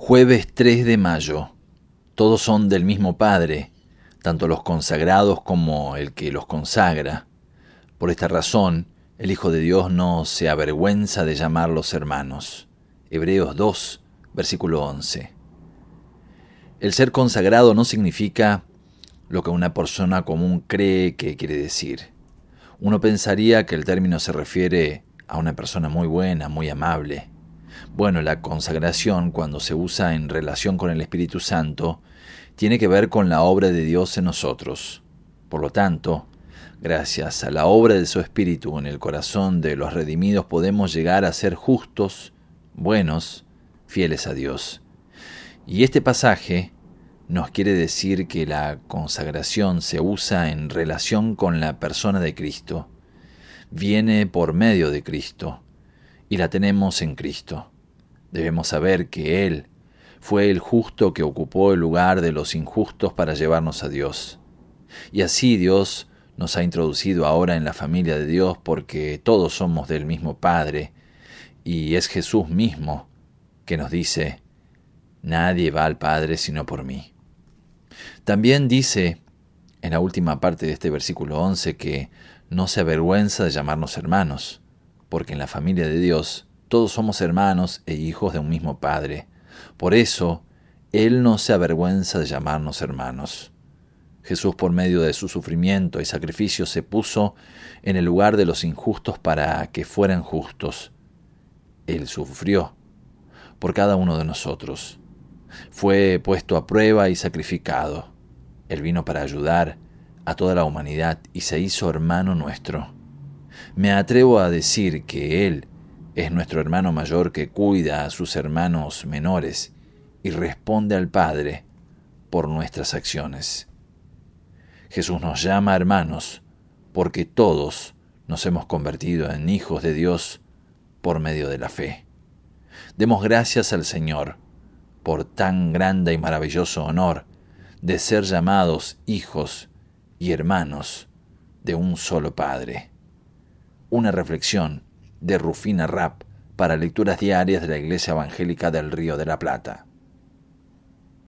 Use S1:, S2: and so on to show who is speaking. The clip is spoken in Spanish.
S1: Jueves 3 de mayo. Todos son del mismo Padre, tanto los consagrados como el que los consagra. Por esta razón, el Hijo de Dios no se avergüenza de llamarlos hermanos. Hebreos 2, versículo 11. El ser consagrado no significa lo que una persona común cree que quiere decir. Uno pensaría que el término se refiere a una persona muy buena, muy amable. Bueno, la consagración, cuando se usa en relación con el Espíritu Santo, tiene que ver con la obra de Dios en nosotros. Por lo tanto, gracias a la obra de su Espíritu en el corazón de los redimidos podemos llegar a ser justos, buenos, fieles a Dios. Y este pasaje nos quiere decir que la consagración se usa en relación con la persona de Cristo. Viene por medio de Cristo y la tenemos en Cristo. Debemos saber que Él fue el justo que ocupó el lugar de los injustos para llevarnos a Dios. Y así Dios nos ha introducido ahora en la familia de Dios porque todos somos del mismo Padre, y es Jesús mismo que nos dice: nadie va al Padre sino por mí. También dice en la última parte de este versículo 11 que no se avergüenza de llamarnos hermanos, porque en la familia de Dios todos somos hermanos e hijos de un mismo Padre. Por eso, Él no se avergüenza de llamarnos hermanos. Jesús, por medio de su sufrimiento y sacrificio, se puso en el lugar de los injustos para que fueran justos. Él sufrió por cada uno de nosotros. Fue puesto a prueba y sacrificado. Él vino para ayudar a toda la humanidad y se hizo hermano nuestro. Me atrevo a decir que Él es nuestro hermano mayor que cuida a sus hermanos menores y responde al Padre por nuestras acciones. Jesús nos llama hermanos porque todos nos hemos convertido en hijos de Dios por medio de la fe. Demos gracias al Señor por tan grande y maravilloso honor de ser llamados hijos y hermanos de un solo Padre. Una reflexión de Rufina Rapp para lecturas diarias de la Iglesia Evangélica del Río de la Plata.